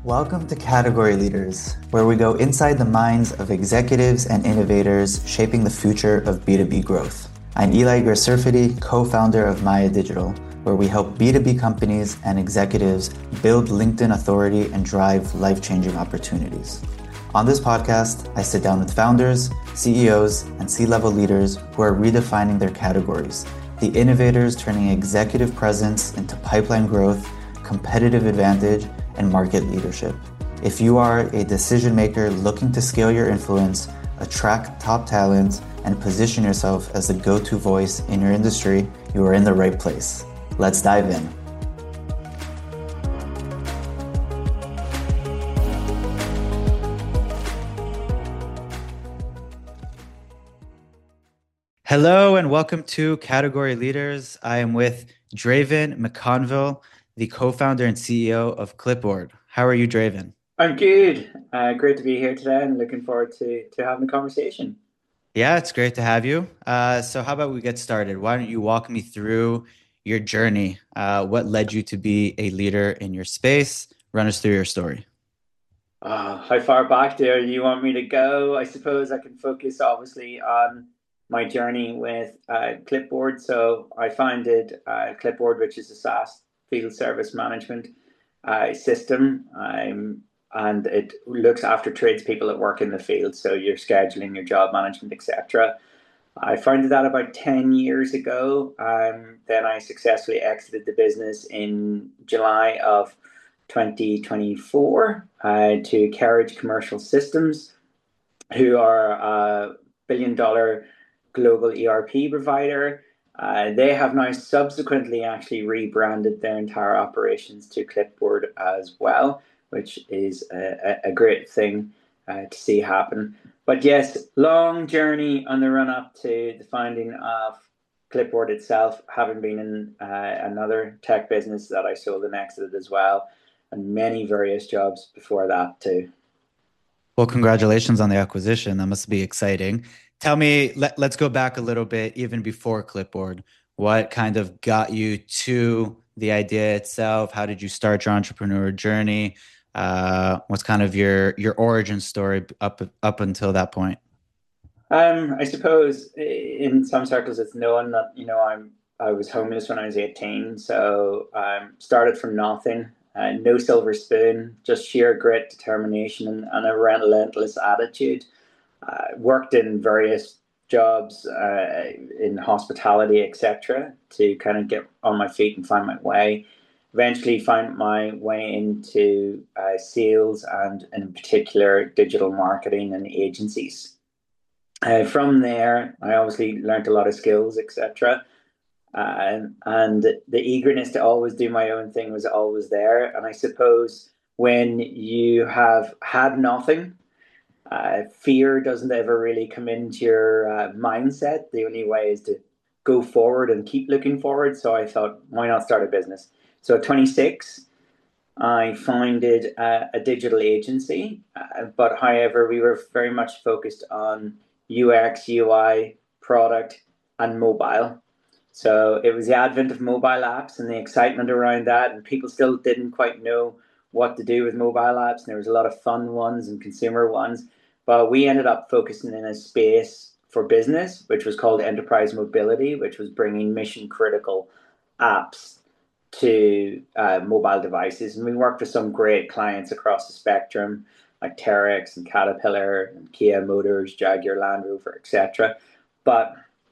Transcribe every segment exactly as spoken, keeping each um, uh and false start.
Welcome to Category Leaders, where we go inside the minds of executives and innovators shaping the future of B two B growth. I'm Eli Gersirfidi, co-founder of Maya Digital, where we help B two B companies and executives build LinkedIn authority and drive life-changing opportunities. On this podcast, I sit down with founders, C E Os, and C-level leaders who are redefining their categories, the innovators turning executive presence into pipeline growth, competitive advantage, and market leadership. If you are a decision maker looking to scale your influence, attract top talent, and position yourself as the go-to voice in your industry, you are in the right place. Let's dive in. Hello and welcome to Category Leaders. I am with Draven McConville, the co-founder and C E O of Clipboard. How are you, Draven? I'm good. Uh, great to be here today and looking forward to, to having a conversation. Yeah, it's great to have you. Uh, so how about we get started? Why don't you walk me through your journey? Uh, what led you to be a leader in your space? Run us through your story. Uh, how far back there do you want me to go? I suppose I can focus obviously on my journey with uh, Clipboard. So I founded uh, Clipboard, which is a SaaS field service management uh, system. Um, and it looks after tradespeople that work in the field. So your scheduling, your job management, et cetera. I founded that about ten years ago. Um, then I successfully exited the business in July of twenty twenty-four uh, to Carriage Commercial Systems, who are a billion dollar global E R P provider. Uh, they have now subsequently actually rebranded their entire operations to Clipboard as well, which is a, a great thing uh, to see happen. But yes, long journey on the run up to the founding of Clipboard itself, having been in uh, another tech business that I sold and exited as well, and many various jobs before that too. Well, congratulations on the acquisition. That must be exciting. Tell me, let, let's go back a little bit, even before Clipboard. What kind of got you to the idea itself? How did you start your entrepreneur journey? Uh, what's kind of your your origin story up up until that point? Um, I suppose in some circles it's known that you know I'm I was homeless when I was eighteen, so um, started from nothing, uh, no silver spoon, just sheer grit, determination, and, and a relentless attitude. Uh, worked in various jobs uh, in hospitality, et cetera, to kind of get on my feet and find my way. Eventually, found my way into uh, sales and, in particular, digital marketing and agencies. Uh, from there, I obviously learned a lot of skills, et cetera. Uh, and the eagerness to always do my own thing was always there. And I suppose when you have had nothing, uh, fear doesn't ever really come into your uh, mindset. The only way is to go forward and keep looking forward. So I thought, why not start a business? So at twenty-six, I founded a, a digital agency, uh, but however, we were very much focused on U X, U I, product, and mobile. So it was the advent of mobile apps and the excitement around that, and people still didn't quite know what to do with mobile apps. And there was a lot of fun ones and consumer ones, but we ended up focusing in a space for business, which was called enterprise mobility, which was bringing mission critical apps to uh, mobile devices. And we worked with some great clients across the spectrum, like Terex and Caterpillar and Kia Motors, Jaguar Land Rover, et cetera. But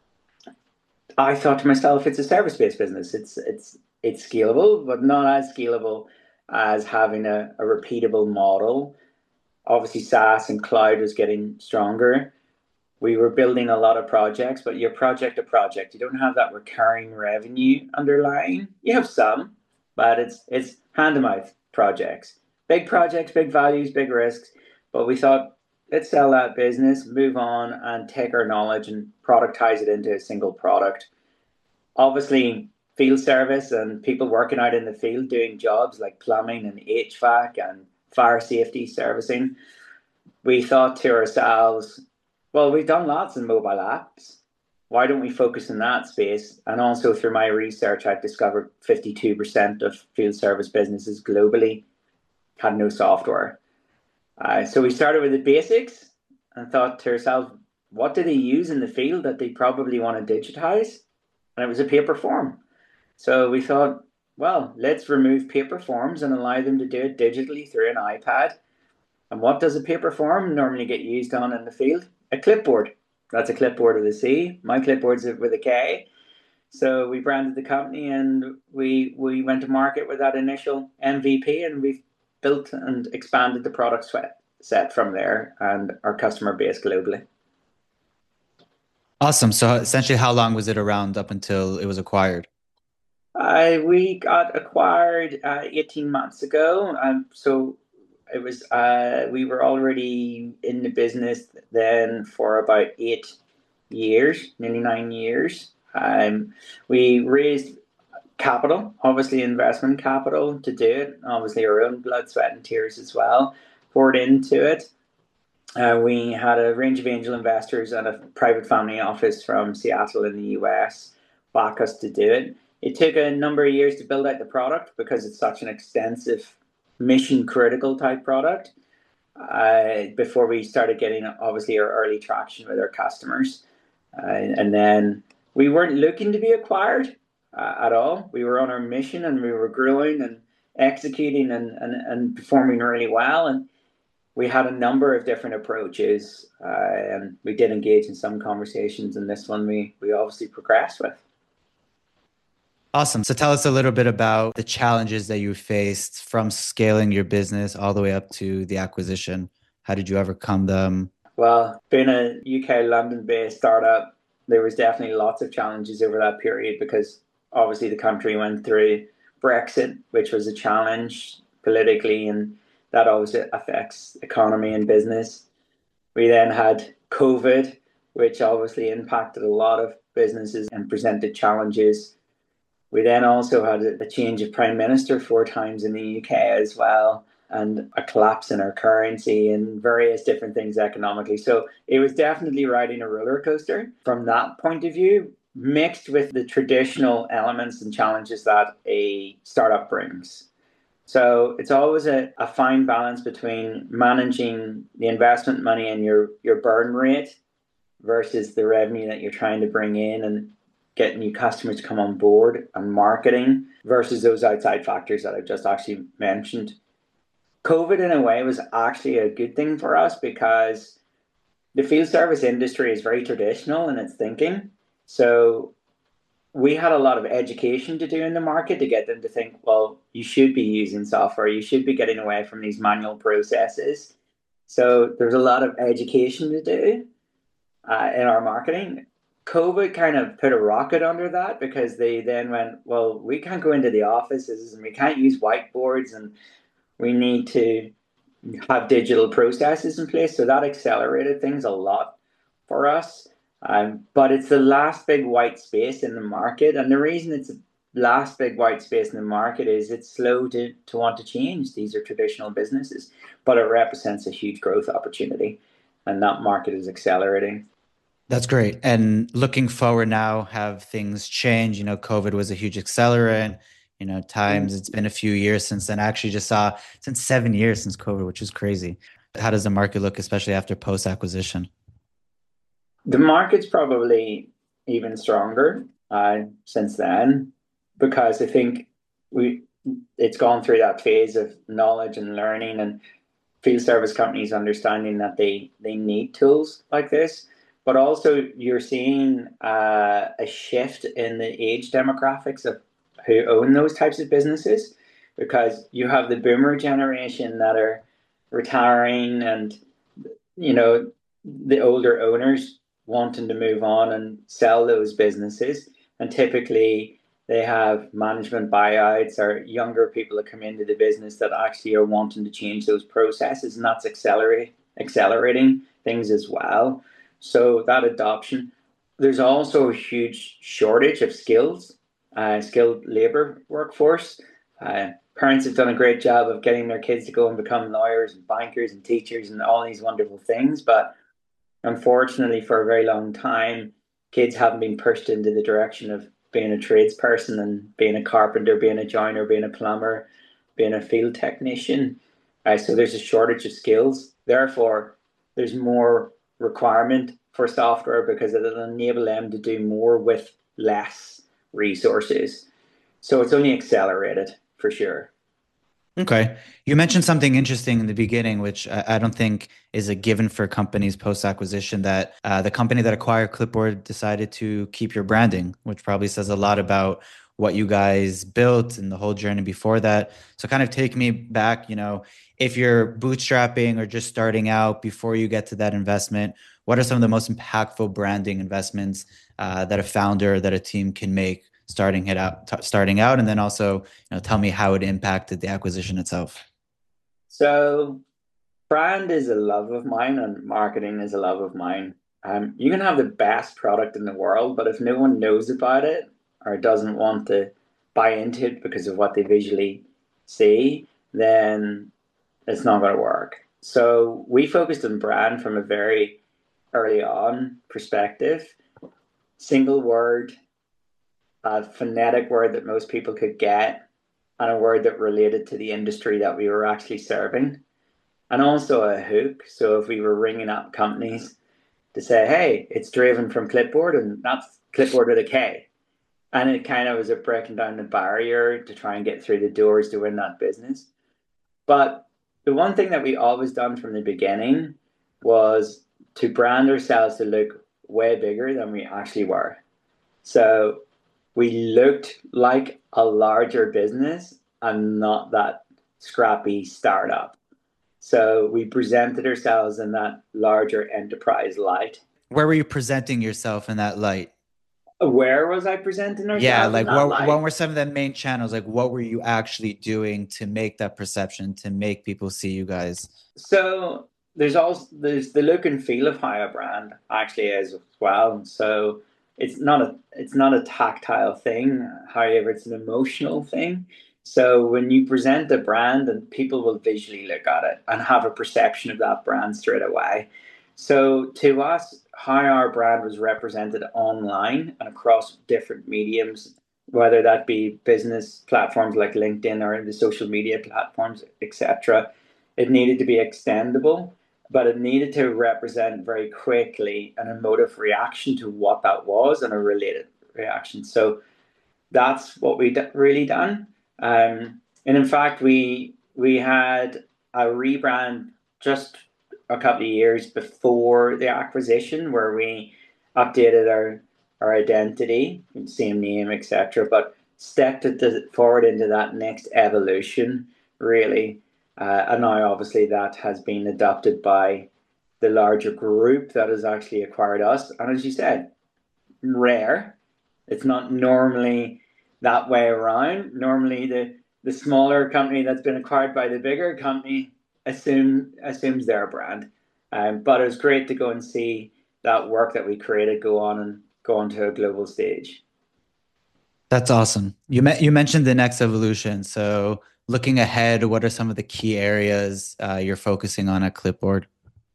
I thought to myself, it's a service-based business. It's it's it's scalable, but not as scalable as having a, a repeatable model. Obviously, SaaS and cloud was getting stronger. We were building a lot of projects, but you're project to project. You don't have that recurring revenue underlying. You have some, but it's it's hand to mouth projects. Big projects, big values, big risks. But we thought, let's sell that business, move on, and take our knowledge and productize it into a single product. Obviously, field service and people working out in the field doing jobs like plumbing and H V A C and fire safety servicing. We thought to ourselves, well, we've done lots in mobile apps. Why don't we focus in that space? And also through my research, I've discovered fifty-two percent of field service businesses globally had no software. Uh, so we started with the basics and thought to ourselves, what do they use in the field that they probably want to digitize? And it was a paper form. So we thought, well, let's remove paper forms and allow them to do it digitally through an iPad. And what does a paper form normally get used on in the field? A clipboard. That's a clipboard with a C. My clipboard's with a K. So we branded the company and we we went to market with that initial M V P, and we've built and expanded the product set from there and our customer base globally. Awesome. So essentially, how long was it around up until it was acquired? Uh, we got acquired uh, eighteen months ago. Um, so it was uh, we were already in the business then for about eight years, nearly nine years. Um, we raised capital, obviously investment capital to do it, obviously our own blood, sweat, and tears as well, poured into it. Uh, we had a range of angel investors and a private family office from Seattle in the U S back us to do it. It took a number of years to build out the product because it's such an extensive, mission critical type product uh, before we started getting obviously our early traction with our customers. Uh, and then we weren't looking to be acquired uh, at all. We were on our mission and we were growing and executing and, and, and performing really well. And we had a number of different approaches uh, and we did engage in some conversations, and this one we, we obviously progressed with. Awesome. So tell us a little bit about the challenges that you faced from scaling your business all the way up to the acquisition. How did you overcome them? Well, being a U K London-based startup, there was definitely lots of challenges over that period because obviously the country went through Brexit, which was a challenge politically, and that always affects economy and business. We then had COVID, which obviously impacted a lot of businesses and presented challenges. We then also had a change of prime minister four times in the U K as well, and a collapse in our currency and various different things economically. So it was definitely riding a roller coaster from that point of view, mixed with the traditional elements and challenges that a startup brings. So it's always a, a fine balance between managing the investment money and your, your burn rate versus the revenue that you're trying to bring in and get new customers to come on board, and marketing versus those outside factors that I've just actually mentioned. COVID in a way was actually a good thing for us because the field service industry is very traditional in its thinking. So we had a lot of education to do in the market to get them to think, well, you should be using software, you should be getting away from these manual processes. So there's a lot of education to do uh, in our marketing. COVID kind of put a rocket under that because they then went, well, we can't go into the offices and we can't use whiteboards and we need to have digital processes in place. So that accelerated things a lot for us. Um, but it's the last big white space in the market. And the reason it's the last big white space in the market is it's slow to, to want to change. These are traditional businesses, but it represents a huge growth opportunity. And that market is accelerating. That's great. And looking forward now, have things changed? You know, COVID was a huge accelerant. You know, times it's been a few years since then. I actually just saw since seven years since COVID, which is crazy. How does the market look, especially after post-acquisition? The market's probably even stronger uh, since then because I think we it's gone through that phase of knowledge and learning and field service companies understanding that they they need tools like this. But also you're seeing uh, a shift in the age demographics of who own those types of businesses, because you have the boomer generation that are retiring and, you know, the older owners wanting to move on and sell those businesses. And typically they have management buyouts or younger people that come into the business that actually are wanting to change those processes, and that's accelerate, accelerating things as well. So that adoption, there's also a huge shortage of skills, uh, skilled labor workforce. Uh, parents have done a great job of getting their kids to go and become lawyers and bankers and teachers and all these wonderful things. But unfortunately, for a very long time, kids haven't been pushed into the direction of being a tradesperson and being a carpenter, being a joiner, being a plumber, being a field technician. Uh, so there's a shortage of skills. Therefore, there's more requirement for software because it'll enable them to do more with less resources. So it's only accelerated for sure. Okay. You mentioned something interesting in the beginning, which I, I don't think is a given for companies post-acquisition, that uh, the company that acquired Clipboard decided to keep your branding, which probably says a lot about what you guys built and the whole journey before that. So kind of take me back, you know, if you're bootstrapping or just starting out before you get to that investment, what are some of the most impactful branding investments uh, that a founder, that a team can make starting it out, t- starting out, and then also, you know, tell me how it impacted the acquisition itself. So brand is a love of mine and marketing is a love of mine. Um, you can have the best product in the world, but if no one knows about it or doesn't want to buy into it because of what they visually see, then it's not going to work. So we focused on brand from a very early on perspective. Single word, a phonetic word that most people could get, and a word that related to the industry that we were actually serving, and also a hook. So if we were ringing up companies to say, hey, it's Draven from Clipboard, and that's Clipboard with a K. And it kind of was a breaking down the barrier to try and get through the doors to win that business. But the one thing that we always done from the beginning was to brand ourselves to look way bigger than we actually were. So we looked like a larger business and not that scrappy startup. So we presented ourselves in that larger enterprise light. Where were you presenting yourself in that light? Where was I presenting Yeah, ourselves in like that what what light? were some of the main channels? Like what were you actually doing to make that perception, to make people see you guys? So there's also there's the look and feel of how a brand actually is as well. So it's not a it's not a tactile thing. However, it's an emotional thing. So when you present a brand, and people will visually look at it and have a perception of that brand straight away. So to us, how our brand was represented online and across different mediums, whether that be business platforms like LinkedIn or the social media platforms, et cetera, it needed to be extendable, but it needed to represent very quickly an emotive reaction to what that was and a related reaction. So that's what we d- really done. Um, and in fact, we we had a rebrand just a couple of years before the acquisition, where we updated our our identity, same name, et cetera. But stepped it forward into that next evolution, really. Uh, and now, obviously, that has been adopted by the larger group that has actually acquired us. And as you said, rare. It's not normally that way around. Normally, the the smaller company that's been acquired by the bigger company assume assumes their brand. Um, but it was great to go and see that work that we created go on and go onto a global stage. That's awesome. You met you mentioned the next evolution. So looking ahead, what are some of the key areas uh, you're focusing on at Clipboard?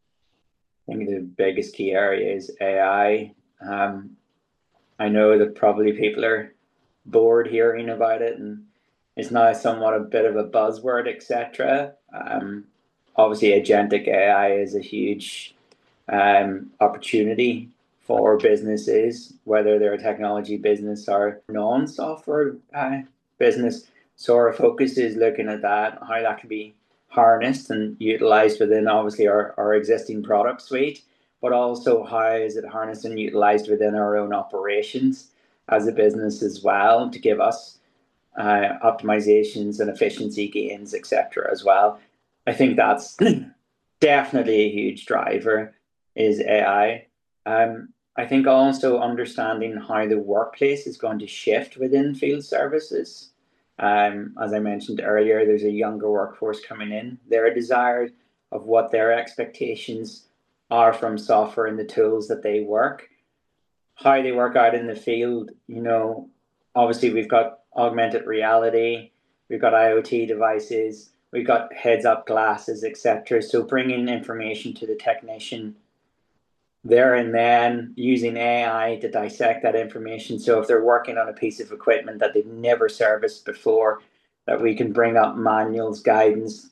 I think the biggest key area is A I. Um, I know that probably people are bored hearing about it, and it's now somewhat a bit of a buzzword, et cetera. Um, obviously, agentic A I is a huge um, opportunity for businesses, whether they're a technology business or non-software uh, business. So our focus is looking at that, how that can be harnessed and utilized within obviously our, our existing product suite, but also how is it harnessed and utilized within our own operations as a business as well to give us uh, optimizations and efficiency gains, et cetera as well. I think that's definitely a huge driver is A I. Um, I think also understanding how the workplace is going to shift within field services. Um, as I mentioned earlier, there's a younger workforce coming in. Their desire of what their expectations are from software and the tools that they work, how they work out in the field. You know, obviously we've got augmented reality, we've got IoT devices, we've got heads up glasses, et cetera. So bringing information to the technician there and then using A I to dissect that information. So if they're working on a piece of equipment that they've never serviced before, that we can bring up manuals, guidance,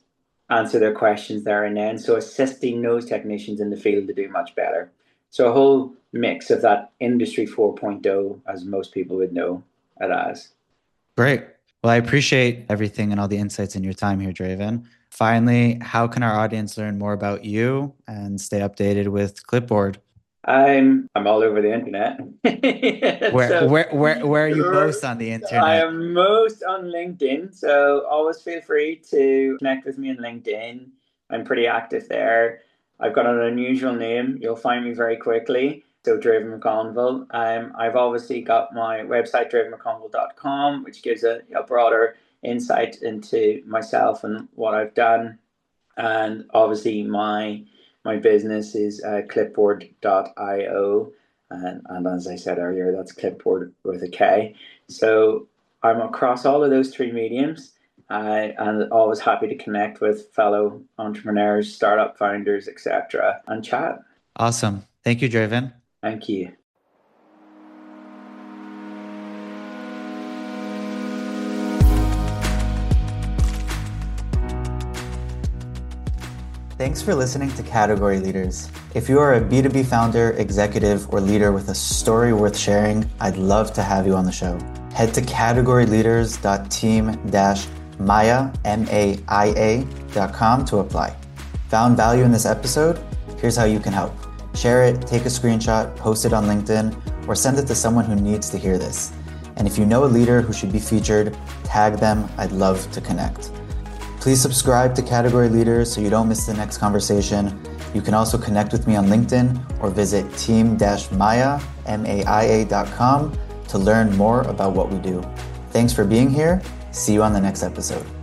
answer their questions there and then. So assisting those technicians in the field to do much better. So a whole mix of that industry four point oh, as most people would know it as. Great. Well, I appreciate everything and all the insights in your time here, Draven. Finally, how can our audience learn more about you and stay updated with Clipboard? I'm I'm all over the internet. Where so, where where where are you most on the internet? I am most on LinkedIn, so always feel free to connect with me on LinkedIn. I'm pretty active there. I've got an unusual name. You'll find me very quickly. So Draven McConville. Um, I've obviously got my website, draven mcconville dot com, which gives a, a broader insight into myself and what I've done. And obviously my my business is uh, clipboard dot io. And, and as I said earlier, that's Clipboard with a K. So I'm across all of those three mediums. Uh, and always happy to connect with fellow entrepreneurs, startup founders, et cetera, and chat. Awesome. Thank you, Draven. Thank you. Thanks for listening to Category Leaders. If you are a B two B founder, executive, or leader with a story worth sharing, I'd love to have you on the show. Head to category leaders dot team dash maya, M A I A, dot com to apply. Found value in this episode? Here's how you can help. Share it, take a screenshot, post it on LinkedIn, or send it to someone who needs to hear this. And if you know a leader who should be featured, tag them. I'd love to connect. Please subscribe to Category Leaders so you don't miss the next conversation. You can also connect with me on LinkedIn or visit team dash maya, M A I A, dot com to learn more about what we do. Thanks for being here. See you on the next episode.